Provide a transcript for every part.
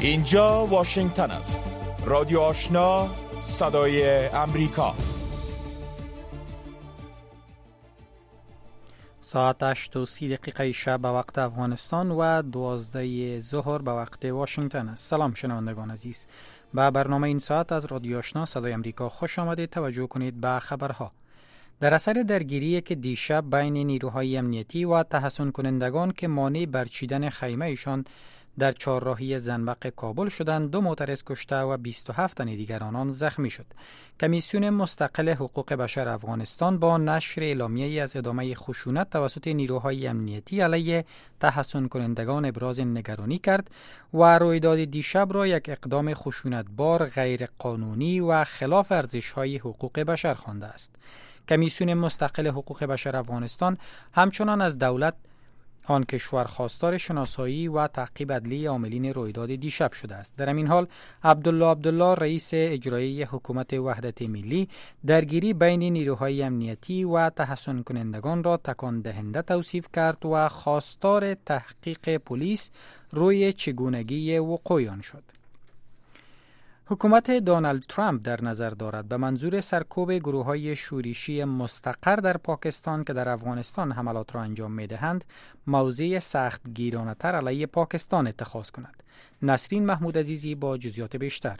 اینجا واشنگتن است. رادیو آشنا، صدای امریکا. ساعت 8:30 شب به وقت افغانستان و 12 ظهر به وقت واشنگتن است. سلام شنوندگان عزیز. به برنامه این ساعت از رادیو آشنا صدای امریکا خوش آمدید. توجه کنید به خبرها. در اثر درگیری که دیشب بین نیروهای امنیتی و تحصن کنندگان که مانع برچیدن خیمه ایشان در چهارراهی زنبق کابل شدند، 2 معترض کشته و 27 تن دیگر آنان زخمی شد. کمیسیون مستقل حقوق بشر افغانستان با نشر اعلامیه‌ای از ادامه خشونت توسط نیروهای امنیتی علیه تحصن کنندگان ابراز نگرانی کرد و رویداد دیشب را یک اقدام خشونتبار، غیر قانونی و خلاف ارزش‌های حقوق بشر خوانده است. کمیسیون مستقل حقوق بشر افغانستان همچنان از دولت آن کشور خواستار شناسایی و تعقیب عدلی عاملین رویداد دیشب شده است. در همین حال عبدالله رئیس اجرایی حکومت وحدت ملی درگیری بین نیروهای امنیتی و تحصن کنندگان را تکان دهنده توصیف کرد و خواستار تحقیق پلیس روی چگونگی وقوع آن شد. حکومت دونالد ترامپ در نظر دارد به منظور سرکوب گروه‌های شورشی مستقر در پاکستان که در افغانستان حملات را انجام می‌دهند، موضع سخت گیرانه‌تر علیه پاکستان اتخاذ کند. نسرین محمود عزیزی با جزئیات بیشتر.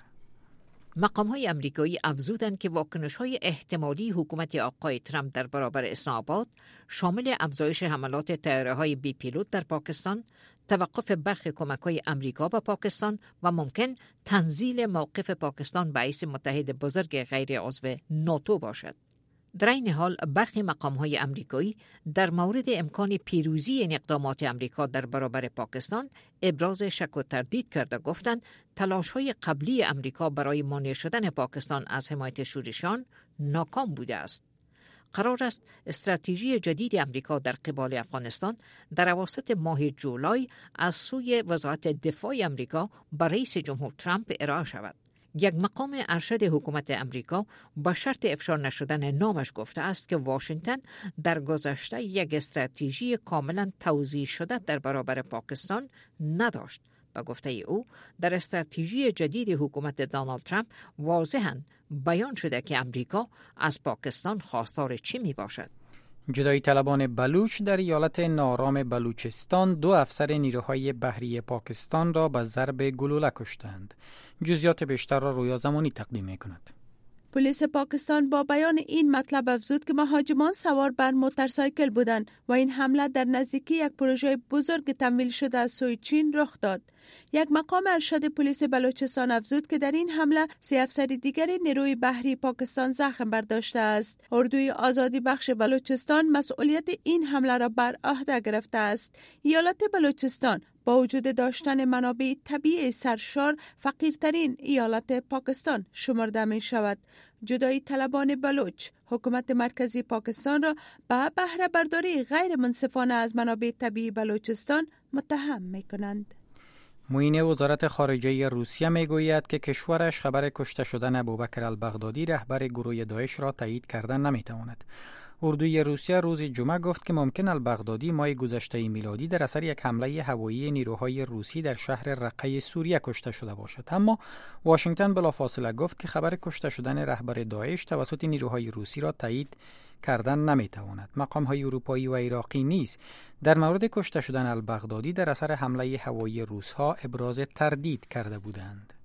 مقام‌های آمریکایی افزودند که واکنش‌های احتمالی حکومت آقای ترامپ در برابر اسلام آباد شامل افزایش حملات طیاره‌های بی پیلوت در پاکستان، توقف برخی کمک‌های آمریکا به پاکستان و ممکن تنزیل موقف پاکستان به حیث متحد بزرگ غیر عضو ناتو باشد. در این حال برخی مقام‌های آمریکایی در مورد امکان پیروزی این اقدامات آمریکا در برابر پاکستان ابراز شک و تردید کرده، گفتند تلاش‌های قبلی آمریکا برای مانع شدن پاکستان از حمایت شورشیان ناکام بوده است. قرار است استراتژی جدید آمریکا در قبال افغانستان در اواسط ماه جولای از سوی وزارت دفاع آمریکا به رئیس جمهور ترامپ ارائه شود. یک مقام ارشد حکومت آمریکا با شرط افشا نشدن نامش گفته است که واشنگتن در گذشته یک استراتژی کاملا توزیع شده در برابر پاکستان نداشت. با گفته او در استراتژی جدید حکومت دونالد ترامپ واضحاً بیان شده که امریکا از پاکستان خواستار چی می باشد. جدایی طلبان بلوچ در ایالت نارام بلوچستان 2 افسر نیروهای بحری پاکستان را به ضرب گلوله کشتند. جزئیات بیشتر را رویا زمانی تقدیم می کند. پلیس پاکستان با بیان این مطلب افزود که مهاجمان سوار بر موتورسایکل بودند و این حمله در نزدیکی یک پروژه بزرگ تمویل شده از سوی چین رخ داد. یک مقام ارشد پلیس بلوچستان افزود که در این حمله 3 افسر دیگر نیروی بحری پاکستان زخم برداشته است. اردوی آزادی بخش بلوچستان مسئولیت این حمله را بر عهده گرفته است. ایالت بلوچستان با وجود داشتن منابع طبیعی سرشار فقیرترین ایالت پاکستان شمرده می شود. جدایی طلبان بلوچ حکومت مرکزی پاکستان را به بهره برداری غیر منصفانه از منابع طبیعی بلوچستان متهم می کنند. معین وزارت خارجه روسیه می گوید که کشورش خبر کشته شدن ابوبکر البغدادی رهبر گروه داعش را تایید کردن نمی تواند. اردوی روسیه روز جمعه گفت که ممکن البغدادی ماه گذشته میلادی در اثر یک حمله هوایی نیروهای روسی در شهر رقه سوریه کشته شده باشد، اما واشنگتن بلافاصله گفت که خبر کشته شدن رهبر داعش توسط نیروهای روسی را تایید کردن نمیتواند. مقام‌های اروپایی و عراقی نیز در مورد کشته شدن البغدادی در اثر حمله هوایی روس‌ها ابراز تردید کرده بودند.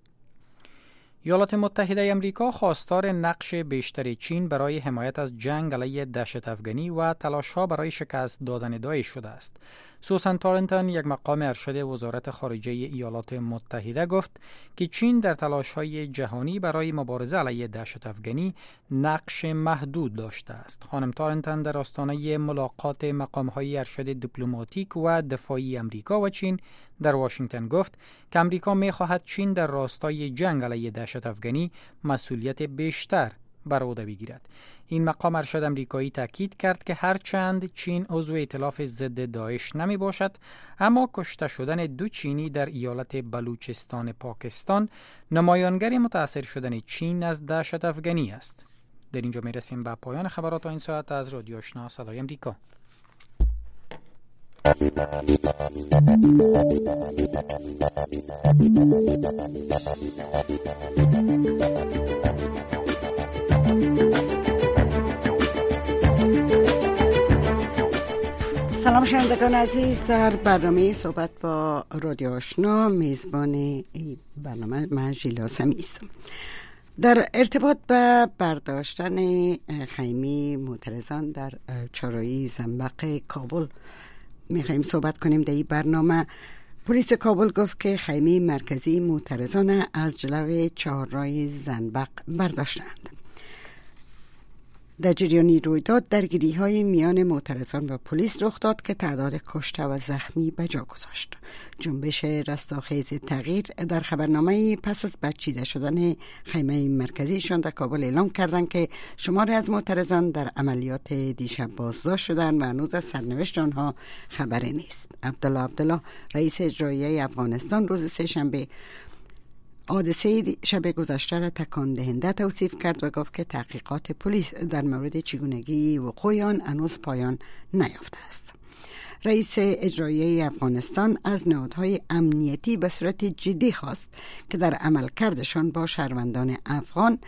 ایالات متحده آمریکا خواستار نقش بیشتر چین برای حمایت از جنگ علیه دهشت افغانی و تلاش‌ها برای شکست دادن داعش شده است. سوسن تارنتون، یک مقام ارشد وزارت خارجه ایالات متحده، گفت که چین در تلاش‌های جهانی برای مبارزه علیه دهشت افغانی نقش محدود داشته است. خانم تارنتون در آستانه ملاقات مقام‌های ارشد دیپلماتیک و دفاعی آمریکا و چین در واشنگتن گفت که آمریکا می‌خواهد چین در راستای جنگ علیه دهشت افغانی مسئولیت بیشتر بر عهده بگیرد. این مقام ارشد امریکایی تاکید کرد که هرچند چین عضو ائتلاف ضد داعش نمی باشد، اما کشته شدن 2 چینی در ایالت بلوچستان پاکستان نمایانگر متأثر شدن چین از دهشت افغانی است. در اینجا می رسیم به پایان خبرات این ساعت از رادیو آشنا صدای امریکا. سلام شنوندگان عزیز، در برنامه صحبت با رادیو آشنا میزبان این برنامه من ژیلا سمی هستم. در ارتباط به برداشتن خیمه معترضان در چهارراهی زنبق کابل میخوایم صحبت کنیم. در این برنامه پلیس کابل گفت که خیمه مرکزی معترضان از جلوی چهارراه زنبق برداشتند. در جریان رویداد درگیری‌های میان معترضان و پلیس رخ داد که تعداد کشته و زخمی به جا گذاشت. جنبش رستاخیز تغییر در خبرنامه پس از بچیده شدن خیمه مرکزیشان در کابل اعلام کردند که شماری از معترضان در عملیات دیشب بازداشت شدند و هنوز از سرنوشت آنها خبری نیست. عبدالله رئیس اجرایی افغانستان روز سه‌شنبه حادثه شب گذشته را تکان دهنده توصیف کرد و گفت که تحقیقات پلیس در مورد چگونگی وقوع آن هنوز پایان نیافته است. رئیس اجرایی افغانستان از نهادهای امنیتی به صورت جدی خواست که در عملکردشان با شهروندان افغان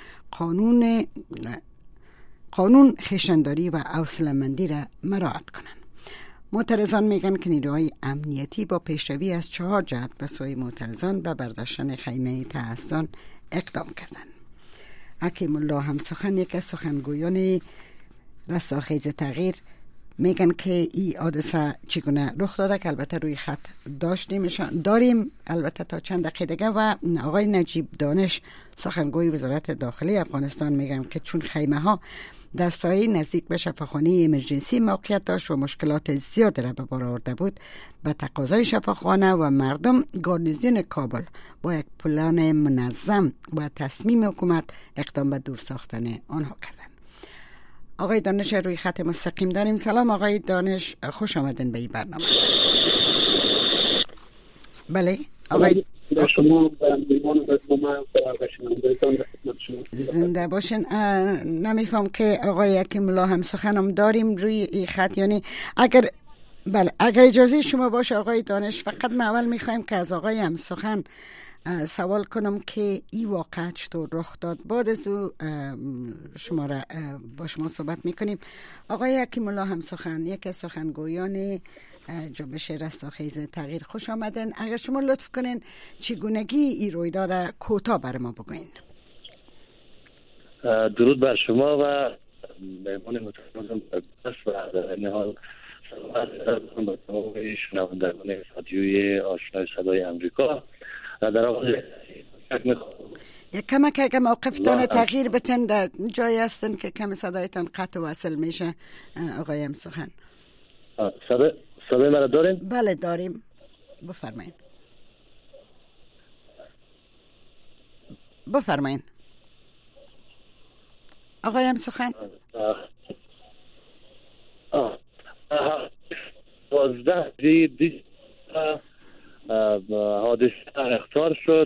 قانون خویشتن‌داری و حوصله‌مندی را مراعات کنند. معترضان میگن که نیروهای امنیتی با پیشروی از 4 جهت به سوی معترضان به برداشتن خیمه تحصن اقدام کردند. حکیم الله همسخن، یک از سخنگویان رستاخیز تغییر، میگن که این حادثه چگونه رخ داده که البته روی خط داریم البته تا چند دقیقه دیگه. و آقای نجیب دانش، سخنگوی وزارت داخلی افغانستان، میگن که چون خیمه ها در سایه نزدیک به شفاخانه امرجنسی موقعیت داشت و مشکلات زیاد را به بار آورده بود، به تقاضای شفاخانه و مردم گارنیزیون کابل با یک پلان منظم و تصمیم حکومت اقدام به دور ساختن آنها کردند. آقای دانش روی خط مستقیم داریم. سلام آقای دانش، خوش آمدین به این برنامه. بله آقای شما زنده باشین. نمیفهم که آقای حکیم الله هم سخنم داریم روی این خط، یعنی اگر اجازه شما باشه آقای دانش، فقط ما اول میخوایم که از آقای هم سخن سوال کنم که این واقعه چطور رخ داد. بعد از او شما را با شما صحبت میکنیم. آقای حکیم الله هم سخن، یک از سخنگویان جنبش رستاخیز تغییر، خوش آمدن. اگر شما لطف کنین چگونگی این رویداد کوتاه بر ما بگوین. درود بر شما و مهمان محترم و در این حال به تمام شنوندگان رادیوی آشنای صدای آمریکا. در آغاز یک کمک اگه موقفتان تغییر بتن، در جایی هستن که کم صدایتان قطع و وصل میشه. آقای هم سخن صدای مرا دارین؟ بله داریم، بفرمایین آقای هم سخن. 12 دی حادثه اخطار شد.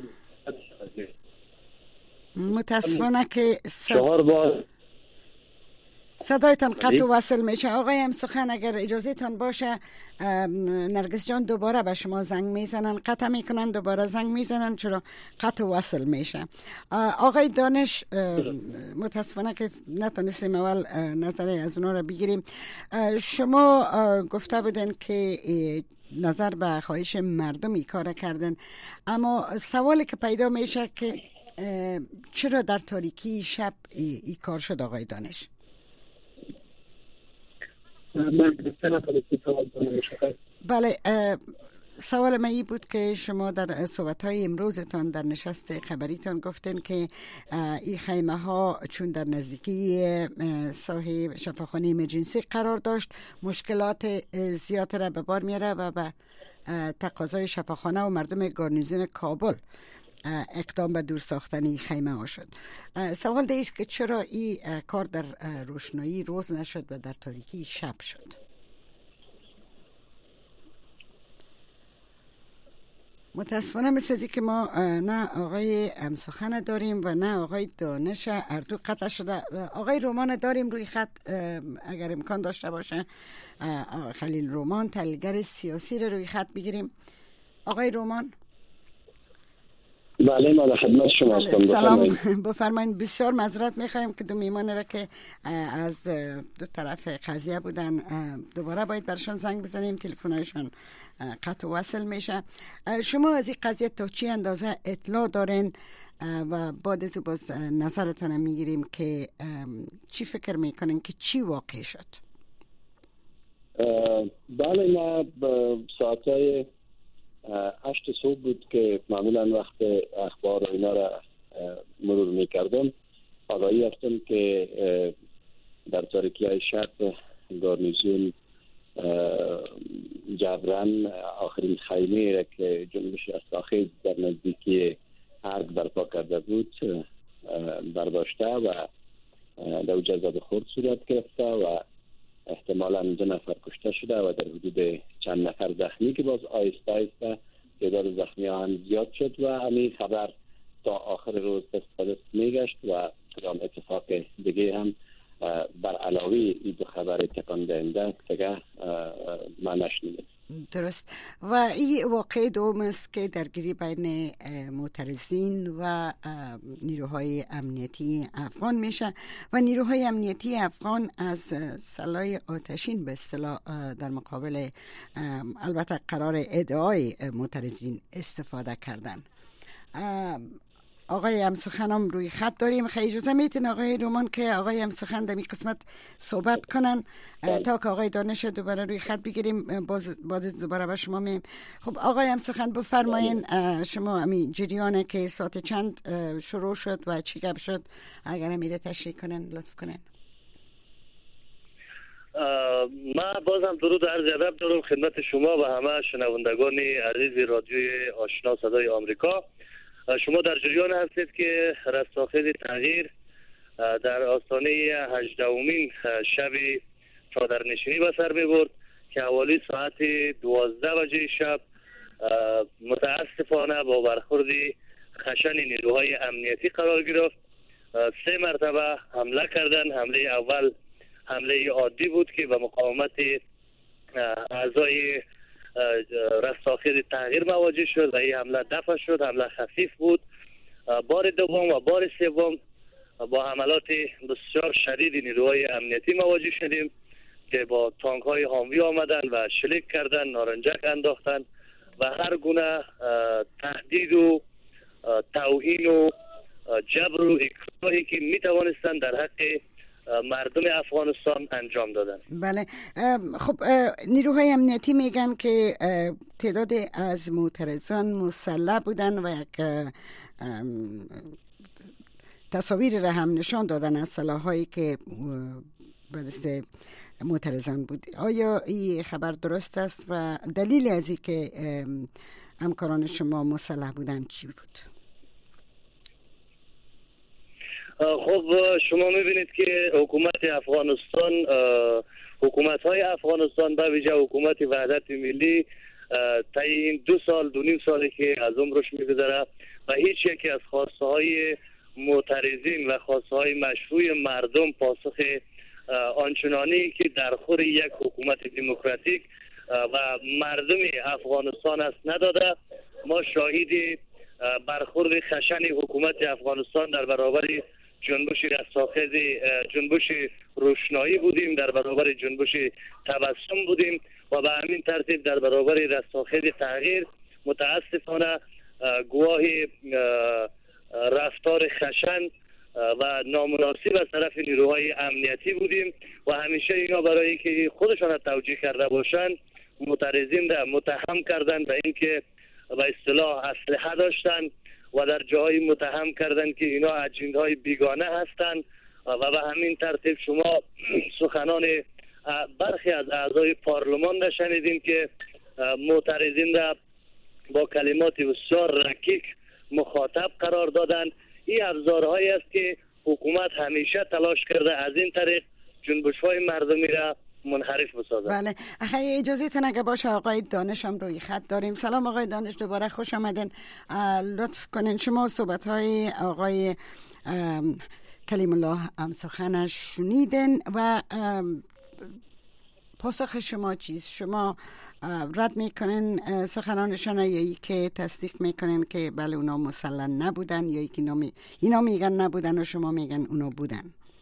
متاسفانه که 4 بار صدایتان قطع و وصل میشه. آقای هم سخن اگر اجازه تان باشه، نرگس جان دوباره به شما زنگ میزنن، قطع میکنن، دوباره زنگ میزنن، چرا قطع و وصل میشه. آقای دانش، متاسفانه که نتونستیم اول نظری از اونا رو بگیریم. شما گفته بودن که نظر به خواهش مردم ای کار کردن، اما سوالی که پیدا میشه که چرا در تاریکی شب ای کار شد آقای دانش؟ بله، سوال من این بود که شما در صحبت‌های امروزتان در نشست خبریتان گفتن که این خیمه ها چون در نزدیکی ساحه شفاخانه امرجنسی قرار داشت، مشکلات زیاد را به بار میاره و به تقاضای شفاخانه و مردم گارنیزون کابل اقدام به دور ساختن خیمه ها شد. سوال ده است که چرا این کار در روشنایی روز نشد و در تاریکی شب شد؟ متاسفانه مثل که ما نه آقای امسخن داریم و نه آقای دانش اردو قطع شده. آقای رومان داریم روی خط، اگر امکان داشته باشه خلیل رومان تحلیلگر سیاسی رو روی خط بگیریم. آقای رومان. بله ما در خدمت شما هستم. سلام بفرمایید. بسیار معذرت میخوایم که دو میهمان را که از دو طرف قضیه بودن دوباره باید برشان زنگ بزنیم، تلفن‌هایشان قطع وصل میشه. شما از این قضیه تا چی اندازه اطلاع دارین و بعد از باز نظرتان میگیریم که چی فکر میکنین که چی واقع شد؟ بله ما ساعتهای 8 صبح بود که معمولا وقت اخبار و اینا را مرور میکردم، آگاهی یافتم که در تاریکی های شب گارنیزون جبران آخرین خیمه را که جنبش رستاخیز در نزدیکی ارگ برپا کرده بود برداشته و در جزاده خورد صورت گرفته و احتمالاً 2 نفر کشته شده و در حدود چند نفر زخمی که باز آیسته آیسته تعداد زخمی ها هم زیاد شد و همین خبر تا آخر روز دست میگشت و کدام اتفاق دیگه هم بر علاوه این دو خبر تکان دهنده دیگه ما نشنیدیم. درست. و این واقعه دوم است که درگیری بین معترضین و نیروهای امنیتی افغان میشه و نیروهای امنیتی افغان از سلاح آتشین به اصطلاح در مقابل البته قرار ادعای معترضین استفاده کردن. آقای امسخن روی خط داریم. خیلی اجازه میتین آقای رومان که آقای امسخن در این قسمت صحبت کنن تا که آقای دانش دوباره روی خط بگیریم، باز دوباره به شما میم. خب آقای امسخن بفرمایین، شما همین جریانه که ساعت چند شروع شد و چی گپ شد اگر میره تشریح کنن لطف کنن. ما بازم درود عرض ادب دارم خدمت شما و همه شنوندگان عزیز رادیوی آشنا صدای آمریکا. شما در جریان هستید که رستاخیز تغییر در آستانه 18مین شب چادرنشینی به سر می‌برد که حوالی ساعت 12 بجه شب متاسفانه با برخورد خشن نیروهای امنیتی قرار گرفت. 3 مرتبه حمله کردند. حمله اول حمله عادی بود که به مقاومت اعضای رستاخیز تغییر مواجه شد و این حمله دفع شد. حمله خفیف بود. بار دوم و بار سوم با حملات بسیار شدید نیروهای امنیتی مواجه شدیم که با تانک های هاموی آمدن و شلیک کردن، نارنجک انداختن و هر گونه تهدید و توهین و جبر و اکراهی که می توانستند در حق مردم افغانستان انجام دادن. بله. خب نیروهای امنیتی میگن که تعداد از معترضان مسلح بودن و یک تصاویر را هم نشان دادن از سلاح‌هایی که به دست معترضان بود. آیا این خبر درست است و دلیل از این که همکاران شما مسلح بودن چی بود؟ خب شما میبینید که حکومت افغانستان، حکومت‌های افغانستان به ویژه حکومت وحدت ملی تا این 2 سال 2.5 سالی که از عمرش میگذره و هیچ یکی از خواسته‌های معترضین و خواسته‌های مشروع مردم پاسخ آنچنانی که در خور یک حکومت دموکراتیک و مردم افغانستان است نداده. ما شاهد برخورد خشن حکومت افغانستان در برابر جنبش رستاخیز، جنبش روشنایی بودیم، در برابر جنبش تبسم بودیم و به همین ترتیب در برابر رستاخیز تغییر متاسفانه گواه رفتار خشن و نامناسب از طرف نیروهای امنیتی بودیم و همیشه اینا برای که خودشان را توجیه کرده باشند معترضین را متهم کردند به اینکه به اصطلاح اسلحه داشتند و در جاهای متهم کردند که اینا اجندهای بیگانه هستند و به همین ترتیب شما سخنان برخی از اعضای پارلمان را شنیدیم که معترضین را با کلمات بسیار رکیک مخاطب قرار دادند. این ابزارهایی است که حکومت همیشه تلاش کرده از این طریق جنبش‌های مردمی را منحرف بسازد. بله، اخی اجازه تن اگه باشه آقای دانش هم روی خط داریم. سلام آقای دانش، دوباره خوش آمدین. لطف کنین شما صحبت های آقای کلیم الله امسخن شنیدن و پاسخ شما چیز؟ شما رد میکنین سخنانشان یا ای که تصدیق میکنین که بله اونا مسلح نبودن، یا ای که اینا میگن نبودن و شما میگن اونا بودن؟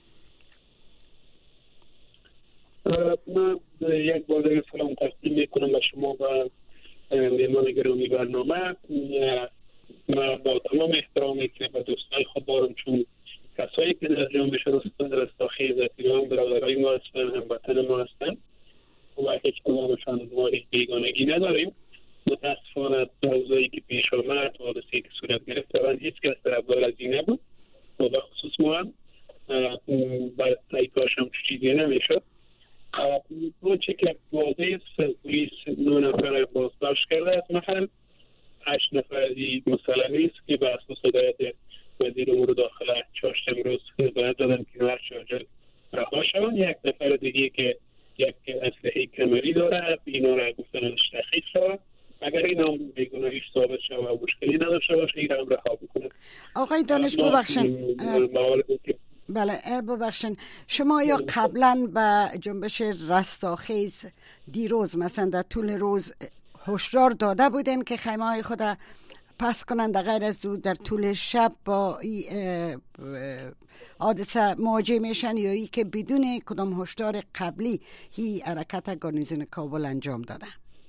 من یک بار دیگه سلام تقدیم میکنم به شما و مهمان گرامی برنامه. من با تمام احترامی که به دوستای خود دارم، چون کسایی که در جنبش رستاخیز ایران برادرای ما هستن، هموطن ما هستن و هیچ کدامشان ما هیچ بیگانگی نداریم. متاسفانه موضوعی که پیش آمد، حادثه‌ای که صورت گرفت، و هیچ کس در اول از این نبود و به خصوص ما هم باید تایکاش هم چیزی نمیشد. اون چه که واضح است، پلیس 9 نفر بازداشت کرده از محل، 8 نفر از مسئله نیست که به اساس هدایت وزیر امور داخله چهارشنبه روز باید دادن که هر شاجر رها شوند. 1 نفر دیگه که یک اسلحه کمری داره، اینا را گفتن تحقیق شود. اگر اینا بیگناهیش ثابت شود و مشکلی نداشته باشه، این هم رها بکنه. آقای دانش ببخشن، بله ببخشن، شما یا قبلا به جنبش رستاخیز دیروز مثلا در طول روز هشدار داده بودن که خیمه های خود پس کنند، غیر از دو در طول شب با حادثه مواجه میشن، یا ای که بدون کدام هشدار قبلی هی حرکت گارنیزون کابل انجام داده؟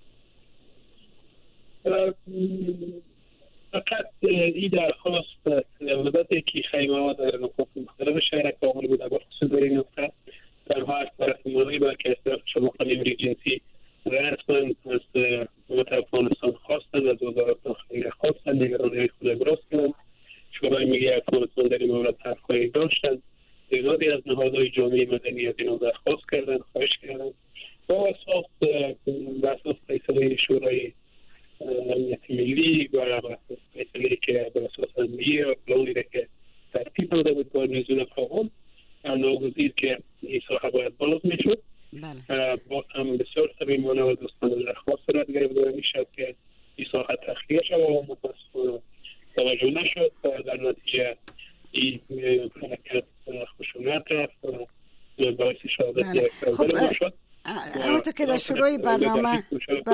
فقط این درخواست مدتی که خیمه ها در نقاط مختلف شهر کابل بوده، با خصوص در این نقطه تنها از طرف مالی بلکه از طرف شما خانم ریجنسی رسما از حکومت افغانستان خواستن، از وزارت داخلی خواستن، نگرانی خود براز کردن. شورای ملی افغانستان در این مورد حرف‌هایی داشتن. تعدادی از نهادهای جامعه مدنی از اینو درخواست کردن، خواهش کردن. با اساس فیصله شورای امنیت ملی و فیصله که به اساس امنیه و پلانی که ترتیب داده بود گارنیزون کابل، ناگزیر که این ساحه باید باز میشد. با هم بسیار صمیمانه و دوستانه درخواست رد گرفته میشد که این ساحه تخلیه شد و متاسفانه توجه نشد و در نتیجه این حرکت خشونت رفت و باعث شهادت یک فرزند شد. همونطور که در شروع برنامه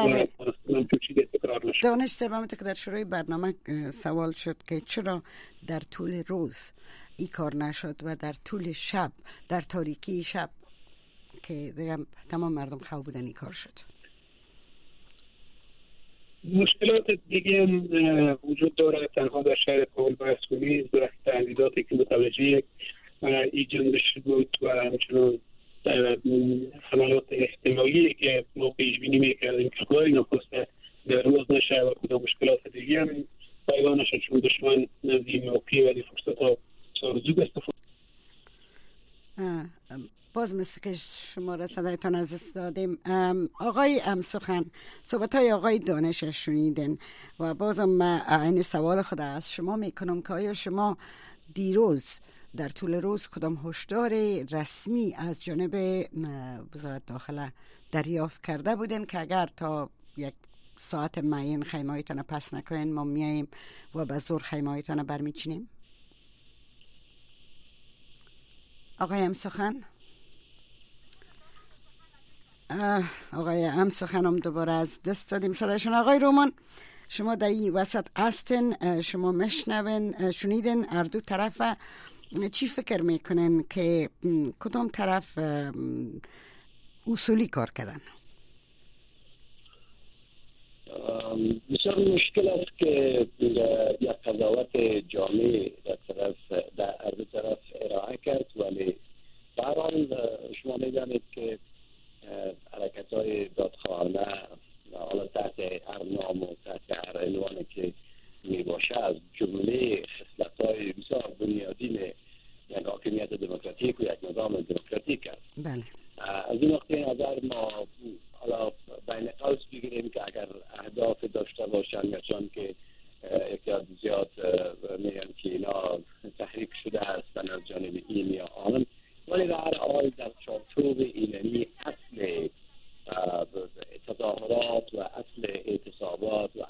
دانش صاحب، همونطور که در شروع برنامه سوال شد که چرا در طول روز این کار نشد و در طول شب، در تاریکی شب که دیگه تمام مردم خواب بودن این کار شد. مشکلات دیگه وجود داره، تنها در شهر کابل بحث کنید برای تهدیداتی که متوجه این جنبش بود و همچنان حملات احتمالی که ما پیش بینی میکردیم که خدای نخسته در روز نشه و کدام مشکلات دیگه هم پایگاه نشه، چون دشمن نزدیک موقعی ولی فرصت ها سارزوب استفاده. باز مثل که شما را صدایتان از دست دادیم. آقای امسخن، صحبت های آقای دانش شنیدن و بازم من این سوال خود از شما میکنم که آیا شما دیروز در طول روز کدام هشدار رسمی از جانب وزارت داخله دریافت کرده بودن که اگر تا یک ساعت معین خیمه هایتان پس نکنین ما میاییم و به زور خیمه هایتان برمیچینیم؟ آقای امسخن؟ آقای امسخن هم دوباره از دست دادیم صدایشون. آقای رومان، شما در این وسط هستین، شما مشنون شنیدن هر دو طرف، چی فکر میکنن که کدام طرف اصولی کار کردن؟ بسیار مشکل است که یک قضاوت جامع در هر دو طرف ارائه کرد، ولی به هر حال شما می‌دانید که حرکت‌های دادخواهانه حالا تحت هر نام و تحت هر عنوانی که میباشه از جمله خصلت‌های بسیار بنیادین یک حاکمیت دموکراتیک و یک نظام دموکراتیک است. بله. از این نقطه نظر ما حالا بین قوس بگیریم که اگر اهداف داشته باشن یا چون که احتیاط زیاد میگن که اینا تحریک شده هستن از جانب این یا آن، ولی در هر حال در چارچوب اینمی اصل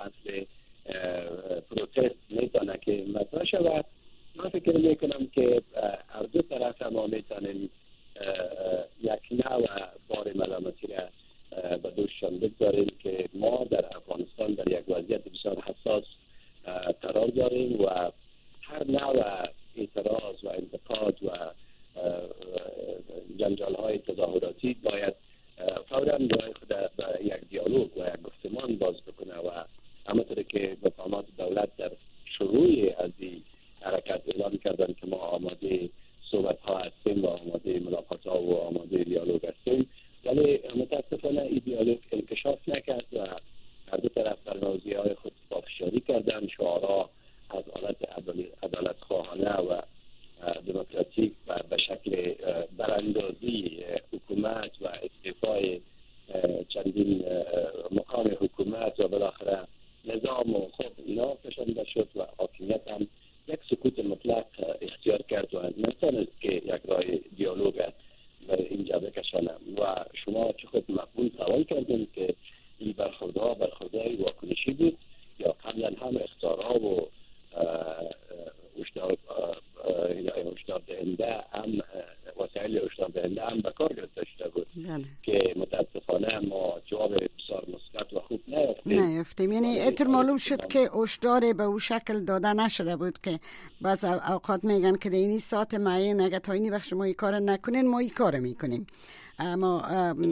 اصل پروتست میتونه که مطرح شود. من فکر میکنم که از دو طرف ما میتونیم یک نوع بار ملامتی را به دوششان بگذاریم که ما در افغانستان در یک وضعیت بسیار حساس قرار داریم و هر نوع اعتراض و انتقاد و جنجال های تظاهراتی باید فوراً راه خود به یک دیالوگ و یک گفتمان باز بکنه و همونطور که مقامات دولت در شروع از این حرکت اعلام کردن که ما آماده صحبت ها هستیم و آماده ملاقات ها و آماده دیالوگ هستیم، ولی متاسفانه این دیالوگ انکشاف نکرد و هر دو طرف برنامه‌ریزی های خود پافشاری کردن. شعارها از حالت عدالت خواهانه و دموکراتیک و به شکل براندازی حکومت و استعفای چندین مقام حکومت و بالاخره نظام و خب اینا کشانده شد و حاکمیت هم یک سکوت مطلق اختیار کرد و نتونست که یک راه دیالوگ در اینجا بکشانم. و شما چه خود مقبول سوال کردیم که این برخوردهای واکنشی بود یا قبلا هم اخطارها و هشدار دهنده هم وسایل هشدار دهنده هم به کار گرفته شده بود که متاسفانه ما جواب بسیار مثبت و خوب نیافتیم. یعنی اعتر معلوم شد که هشدار به او شکل داده نشده بود که بعض اوقات میگن که در این ساعت معین اگه تا اینی وقت شما این کار نکنین ما این کار میکنیم، اما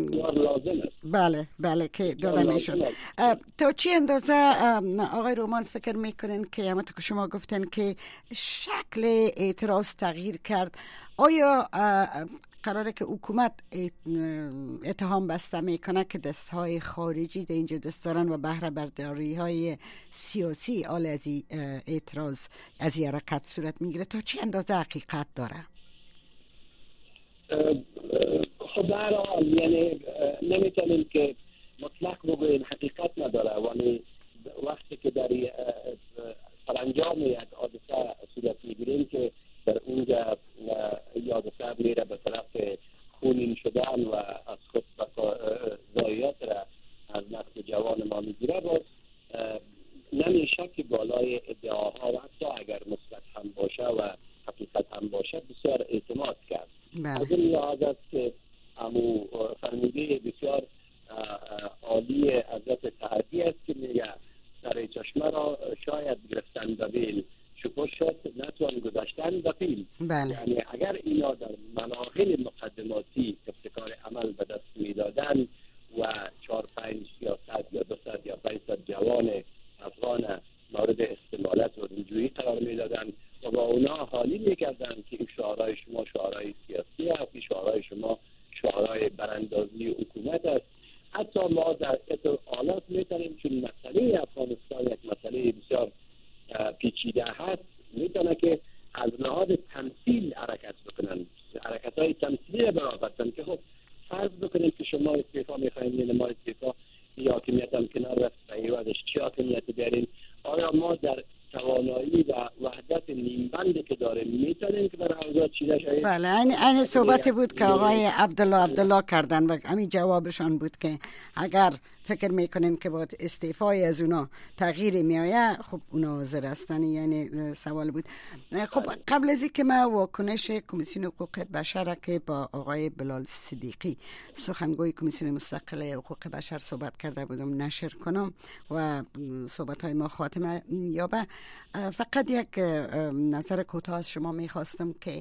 بله که داده میشد. تا چی اندازه آقای رومان فکر میکنین که همونطور که شما گفتن که شکل اعتراض تغییر کرد، آیا قراره که حکومت اتهام بسته میکنه که دستهای خارجی در اینجا دست دارن و بهره برداری های سیاسی آل از اعتراض از این حرکت صورت میگیره؟ تا چی اندازه حقیقت داره؟ خب در حال یعنی نمیتونیم که مطلق بگوییم حقیقت نداره، ولی وقتی که در سرانجام یک حادثه صورت میگیریم که در اونجا حادثه میره به طرف خونین شدن و از خود ضایعات را از نسل جوان ما میگیره، باز نمیشه که بالای ادعاها و حتی اگر مثبت هم باشه و حقیقت هم باشه بسیار اعتماد کرد. از این لحاظ است که امو فرموده بسیار عالی حضرت سعدی است که میگه سر چشمه را شاید گرفتن به بیل شکر شد نتوان گذاشتن به پیل. یعنی اگر اینا در مراحل مقدماتی ابتکار عمل به دست میدادن و 4-5 یا 100 یا 200 یا 500 جوان افغان مورد استمالت و رجوعی قرار میدادن و با اونا حالی میکردن که این شعارهای شما شعارهای سیاسی است، این شعارهای شما شعارهای براندازی حکومت است. حتی ما در اطلاعات میتونیم چون مسئله افغانستان یک مسئله بسیار پیچیده هست، میتونه که از لحاظ تمثیل حرکت بکنن، حرکت های تمثیلی برآورن که خب فرض بکنیم که شما استعفا میخواین، یعنی ما استعفا یا حاکمیت هم کنار رفت به عوضش چی حاکمیت بیارین؟ آیا ما در توانایی و وحدت نیمبندی که داریم میتونیم که برای اوضاع چیده شاید؟ بله، این صحبت بود که آقای عبدالله کردن و همین جوابشان بود که اگر فکر میکنین که با استعفای از اونا تغییری میآید خب اونا حاضر هستن. یعنی سوال بود. خب قبل از اینکه ما واکنش کمیسیون حقوق بشر که با آقای بلال صدیقی سخنگوی کمیسیون مستقل حقوق بشر صحبت کرده بودم نشر کنم و صحبت های ما خاتمه یابه، فقط یک نظر کوتاه از شما میخواستم که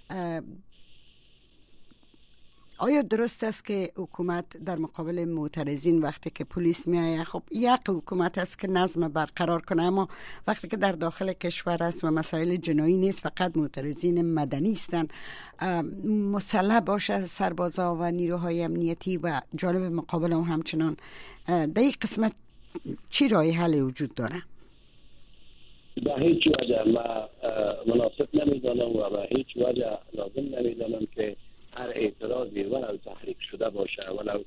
آیا درست است که حکومت در مقابل معترضین وقتی که پلیس میآید، خب یک حکومت است که نظم برقرار کنه، اما وقتی که در داخل کشور است و مسائل جنایی نیست فقط معترضین مدنی هستند، مسلح باشه سربازا و نیروهای امنیتی و جانب مقابل هم همچنان، در این قسمت چی راه حل وجود داره؟ به هیچ وجه ما مناسب نمیدانم و به هیچ وجه لازم نمیدانم که هر اعتراضی ولو تحریک شده باشه ولو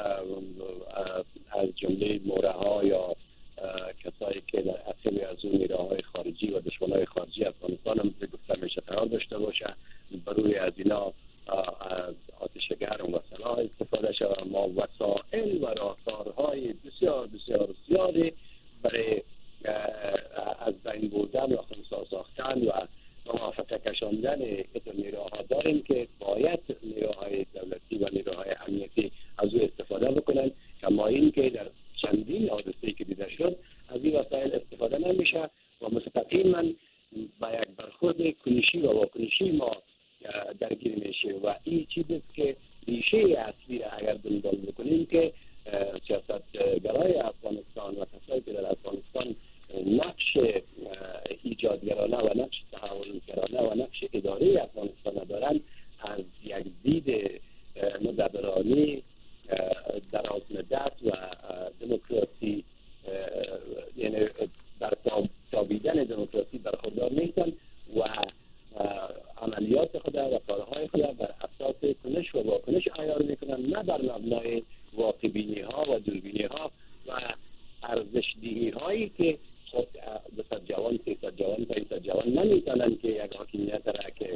از جمله موره ها یا کسایی که در اصل از اون نیروهای خارجی و دشمنای خارجی افغانستان هم گفتم میشه قرار داشته باشه، بروی از اینا از آتش گرم و سلاح استفاده شده، ما وسائل و راهکارهای بسیار بسیار زیادی برای از بین بردن و خنثی ساختن و موافقه کشاندن نیروها داریم که باید نیروهای دولتی و نیروهای امنیتی از او استفاده بکنن، کما این که در چندین حادثه‌ای که دیده شد از این وسایل استفاده نمیشه و مستقیما با یک برخورد کنشی و واکنشی ما درگیر میشه و این چیزی که ریشه اصلی اگر دنبال بکنیم که سیاستگرای افغانستان و کسایی که در افغانستان نقش ایجادگرانه و نقش تحولگرانه و نقش اداری افغانستان دارن، از یک دید مدبرانه دراز مدت و دموکراسی یعنی بر تابیدن دموکراسی برخوردار نیستن و عملیات خود و کارهای خود بر اساس کنش و واکنش عیار میکنن، نه بر مبنای واقع‌بینی ها و دوربینی ها و ارزش دینی هایی که خود 200 جوان 300 جوان 500 جوان نمیتونن که یک حاکمیت را که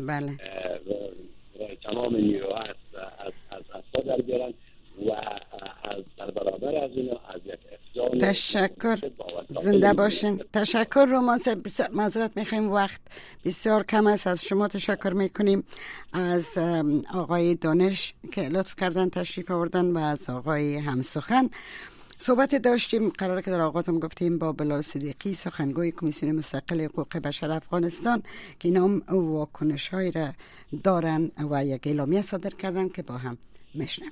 تمام نیروها از اسبا در بیارن و از در برابر از اینا از یک افزان. تشکر، زنده باشین. تشکر رومان صاحب، بسیار معذرت میخوایم، وقت بسیار کم است. از شما تشکر میکنیم، از آقای دانش که لطف کردن تشریف آوردن و از آقای همسخن. صحبت داشتیم، قراره که در آغازم گفتیم با بلال صدیقی سخنگوی کمیسیون مستقل حقوق بشر افغانستان که اینا هم واکنش‌هایی را دارن و یک اعلامیه صادر کردن که با هم میشنویم.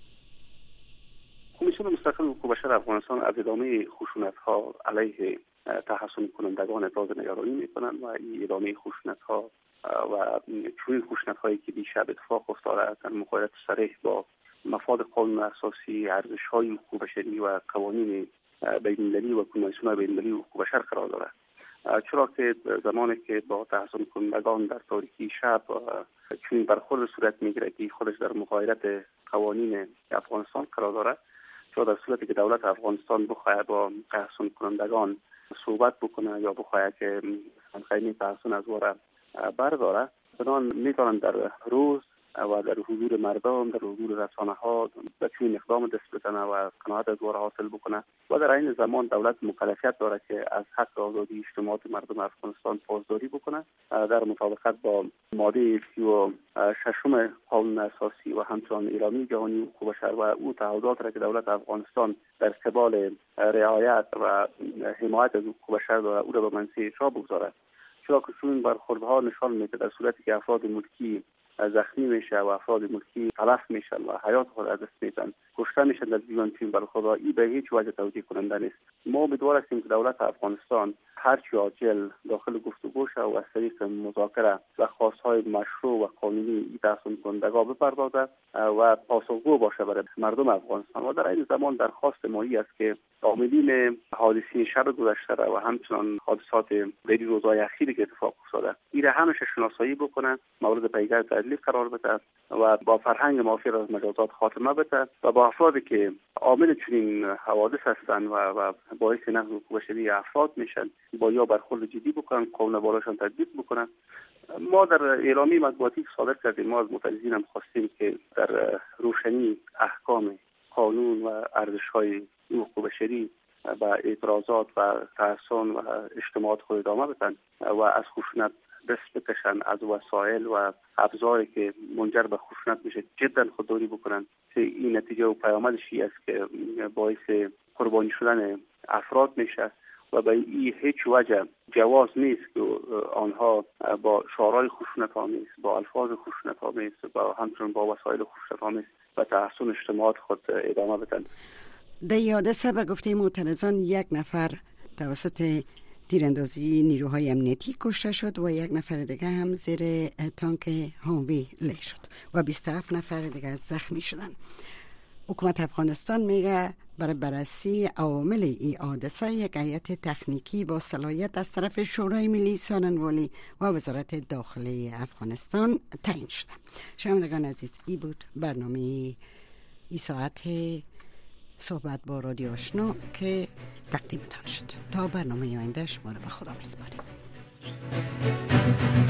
کمیسیون مستقل حقوق بشر افغانستان از ادامه خشونت‌ها علیه تحصن کنندگان ابراز نگرانی می‌کنند و این ادامه خشونت‌ها و چنین خشونت‌هایی که دیشب اتفاق افتاده در مخالفت صریح با مفاد قانون اساسی، ارزش‌های حقوق بشری و قوانین بین‌المللی و کنوانسیون بین‌المللی حقوق بشر قرار دارد. چرا که زمانی که با تحصن کنندگان در تاریکی شب چنین برخورد صورت می‌گیرد که خودش در مخالفت قوانین افغانستان قرار دارد، چرا در صورتی که دولت افغانستان بخواهد با تحصن کنندگان صحبت بکنه یا بخواهد که خیمه تحصن از واره برداره، بنان می‌توانند در روز و در حضور مردم، در حضور رسانه‌ها به چنین اقدام دست بزنه و قناعت از واره حاصل بکنه و در این زمان دولت مکلفیت داره که از حق آزادی اجتماعات مردم افغانستان پاسداری بکنه در مطابقت با ماده 36 قانون اساسی و همچنان اعلامیه جهانی حقوق بشر و او تعهدات را که دولت افغانستان در قبال رعایت و حمایت از حقوق بشر داره او را به منصه اجرا بگذارد. چرا که چون برخوردها نشان میده در صورتی که افراد ملکی زخمی میشه و افراد ملکی تلف میشن و حیات خود از دست میدن، کشته میشن در جریان چنین برخوردها، این به هیچ وجه توجیه کننده نیست. ما امیدوار هستیم که دولت افغانستان هرچی عاجل داخل گفتگو شود و از طریق مذاکره و خواستهای مشروع و قانونی این تحصن کنندگان بپردازد و پاسخگو باشه برای مردم افغانستان. و در این زمان درخواست ما است که عاملین حادثه شب گذشته و همچنان حادثات در روزهای اخیری که اتفاق افتاده این همیشه شناسایی بکنن، مورد پیگرد تدلیل قرار بده و با فرهنگ معافی از مجازات خاتمه بده و با افرادی که عامل چنین حوادث هستند و باعث نقض حقوق بشری افراد میشن با یا برخورد جدی بکنن، قانون بالاشان تطبیق بکنن. ما در اعلامیه مطبوعاتی صادر کردیم، ما از معترضین هم خواستیم که در روشنی احکام قانون و ارزش‌های حقوق بشری و اعتراضات و تحصن و اجتماعات خود ادامه بدن و از خشونت دست بکشن، از وسایل و ابزاری که منجر به خشونت میشه جدا خودداری بکنن که این نتیجه و پیامدش است که باعث قربانی شدن افراد میشه و به این هیچ وجه جواز نیست که آنها با شعارهای خشونت‌آمیز، با الفاظ خشونت‌آمیز و همچنین با وسایل خشونت‌آمیز و تحصن اجتماعات خود ادامه بدن. در حادثه به گفته معترضان یک نفر توسط تیراندازی نیروهای امنیتی کشته شد و یک نفر دیگه هم زیر تانک هاموی له شد و 27 نفر دیگه زخمی شدن. حکومت افغانستان میگه برای بررسی عوامل این حادثه یک هیئت تکنیکی با صلاحیت از طرف شورای ملی ساننوالی و وزارت داخلی افغانستان تعیین شده. شنوندگان عزیز، این بود برنامه این ساعت صحبت با رادیو آشنا که تقدیمتان شد. تا برنامه آینده شما را به خدا میسپاریم.